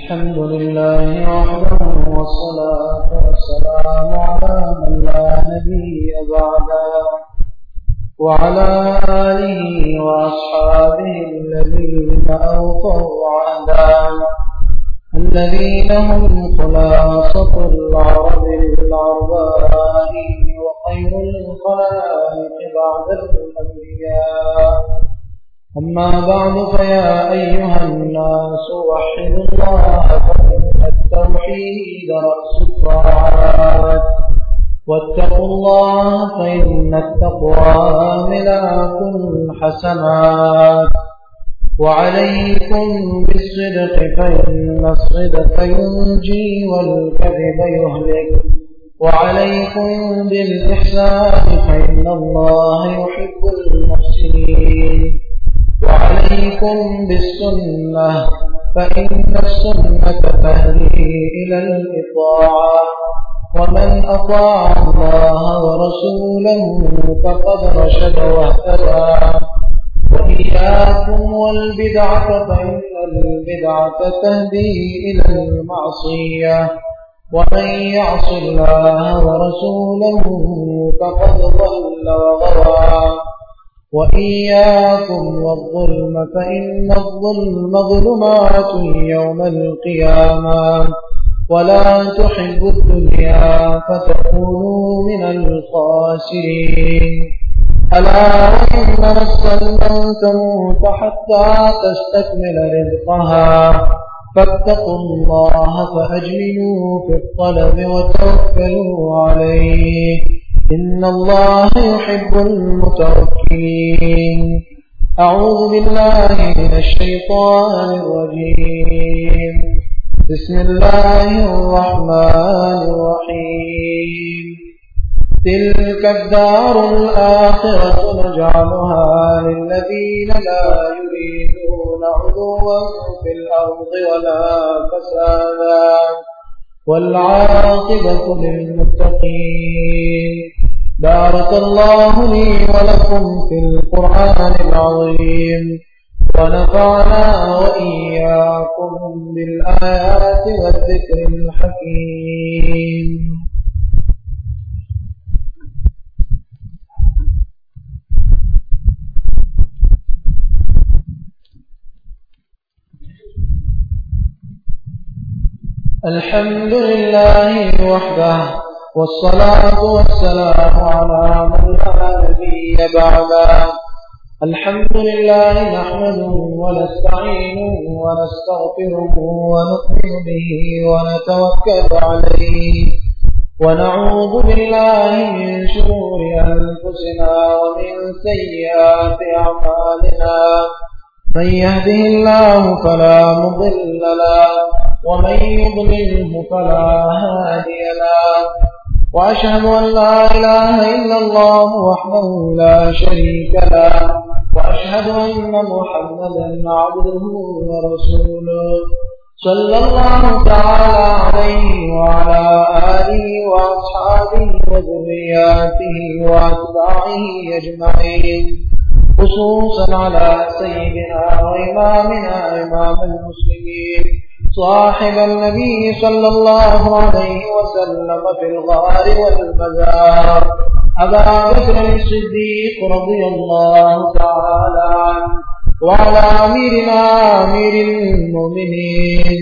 الحمد لله وحده والصلاة والسلام على من لا نبي بعده وعلى آله وأصحابه الذين أوفوا عهدا الذين هم خلاصة العرب العرباء وخير الخلائق بعد الأنبياء. أما بعد فيا أيها الناس وحدوا الله فإن التوحيد رأس الطاعات واتقوا الله فإن التقوى ملاك الحسنات وعليكم بالصدق فإن الصدق ينجي والكذب يهلك وعليكم بالإحسان فإن الله يحب المحسنين وعليكم بالسنة فإن السنة تهدي إلى الإطاعة ومن أطاع الله ورسوله فقد رشد واهتدى. وإياكم والبدعة فإن البدعة تهدي إلى المعصية ومن يعص الله ورسوله فقد ضل وغوى. وإياكم والظلم فإن الظلم ظلمات يوم القيامة ولا تحبوا الدنيا فتكونوا من الخاسرين. ألا وإن نفسا لن تموت حتى تستكمل رزقها فاتقوا الله فأجملوا في الطلب وتوكلوا عليه إن الله يحب المتوكلين. أعوذ بالله من الشيطان الرجيم. بسم الله الرحمن الرحيم. تلك الدار الآخرة نجعلها للذين لا يريدون علوا في الأرض ولا فسادا والعاقبة للمتقين. بارك الله لي ولكم في القرآن العظيم ونفعنا وإياكم بالآيات والذكر الحكيم. الحمد لله وحده والصلاة والسلام على من لا نبي بعده. الحمد لله نحمده ونستعينه ونستغفره ونؤمن به ونتوكل عليه ونعوذ بالله من شرور أنفسنا ومن سيئات أعمالنا. من يهده الله فلا مضل له ومن يضلله فلا هادي له وأشهد أن لا إله إلا الله وحده لا شريك له وأشهد أن محمدا عبده ورسوله صلى الله تعالى عليه وعلى آله وأصحابه وذرياته وأتباعه أجمعين خصوصا على سيدنا وإمامنا إمام المسلمين صاحب النبي صلى الله عليه وسلم في الغار والمزار أبا بكر الصديق رضي الله تعالى عنه وعلى أميرنا أمير المؤمنين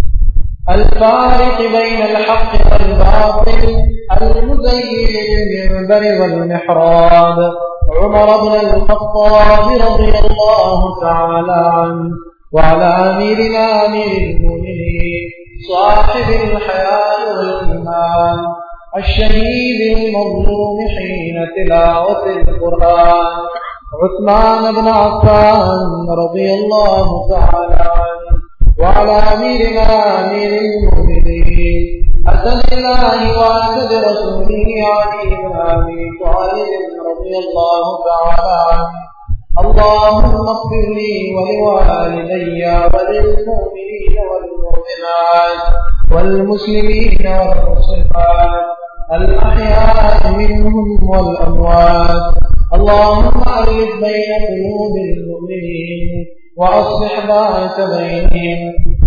الفارق بين الحق والباطل المزين بالمنبر والمحراب عمر بن الخطاب رضي الله تعالى عنه وعلى أميرنا أمير المؤمنين صاحب الحياة والإيمان الشهيد المظلوم حين تلاوة القرآن عثمان بن عفان رضي الله تعالى عنه وعلى أميرنا أمير المؤمنين أسد الله وأسد رسوله علي بن أبي طالب رضي الله تعالى عنه. اللهم اغفر لي ولوالدي وللمؤمنين والمؤمنات والمسلمين والمسلمات الأحياء منهم والأموات. اللهم ألف بين قلوب المؤمنين وأصلح ذات بينهم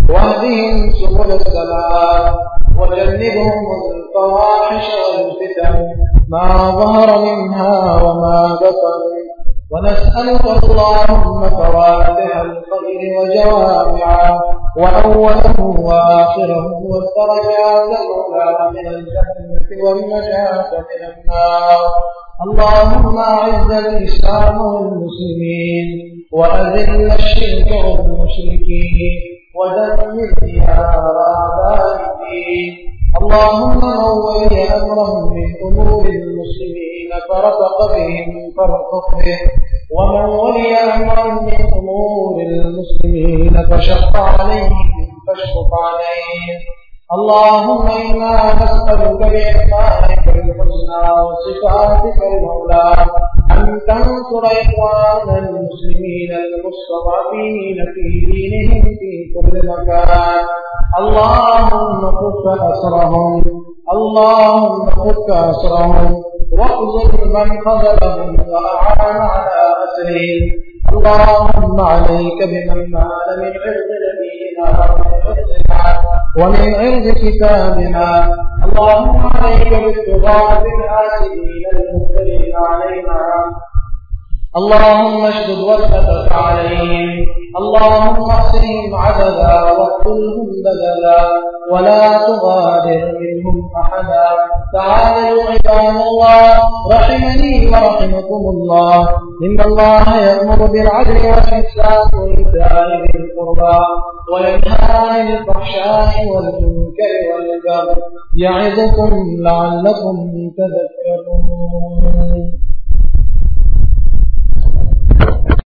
واهدهم سبل السلام وجنبهم الفواحش والفتن ما ظهر منها وما بطن ونسألك اللهم فواتح الخير وجوامعه وأوله وآخره والدرجات العلى من الجنة والنجاة من النار. اللهم أعز الإسلام والمسلمين وأذل الشرك والمشركين ودمر ديار أعداء الدين. اللهم من ولي أمرا من أمور المسلمين فرفق بهم فارفق به، ومن ولي أمرا من أمور المسلمين فشق عليهم فاشفق عليه. اللهم إنا نسألك بأسمائك الحسنى وصفاتك العلى أن تنصر إخواننا المسلمين المستضعفين في دينهم في كل مكان. اللهم فك أسرهم، اللهم فك أسرهم واخذل من خذلهم وأعان على أسرهم. اللهم عليك بمن مال من عرض نبينا ومن عرض كتابنا. اللهم عليك بالطغاة الحاسدين المفترين علينا. اللهم اشدد وثبت عليهم، اللهم احصهم عددا واقتلهم بدلا ولا تغادر منهم احدا. تعالوا عباد الله رحمني ورحمكم الله، ان الله يأمر بالعدل والإحسان وإيتاء ذي القربى وينهى عن الفحشاء والمنكر والبغي يعظكم لعلكم تذكرون.